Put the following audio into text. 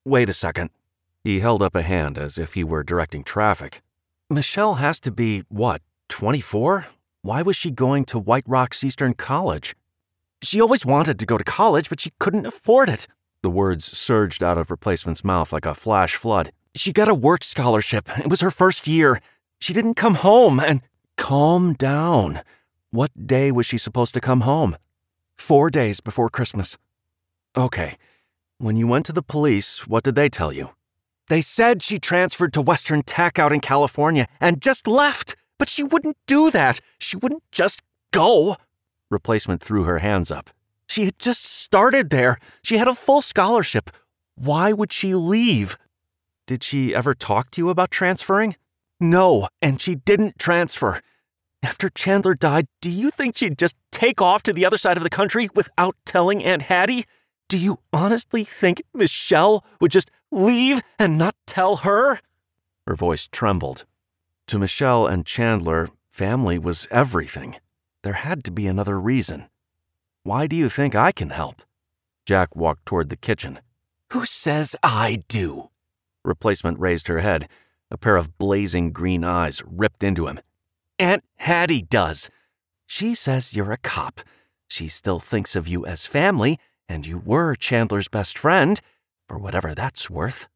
Wait a second. He held up a hand as if he were directing traffic. Michelle has to be, 24? Why was she going to White Rocks Eastern College? She always wanted to go to college, but she couldn't afford it. The words surged out of Replacement's mouth like a flash flood. She got a work scholarship. It was her first year. She didn't come home and... Calm down. What day was she supposed to come home? 4 days before Christmas. Okay. When you went to the police, what did they tell you? They said she transferred to Western Tech out in California and just left. But she wouldn't do that. She wouldn't just go. Replacement threw her hands up. She had just started there. She had a full scholarship. Why would she leave? Did she ever talk to you about transferring? No, and she didn't transfer. After Chandler died, do you think she'd just take off to the other side of the country without telling Aunt Hattie? Do you honestly think Michelle would just leave and not tell her? Her voice trembled. To Michelle and Chandler, family was everything. There had to be another reason. Why do you think I can help? Jack walked toward the kitchen. Who says I do? Replacement raised her head. A pair of blazing green eyes ripped into him. Aunt Hattie does. She says you're a cop. She still thinks of you as family, and you were Chandler's best friend, for whatever that's worth.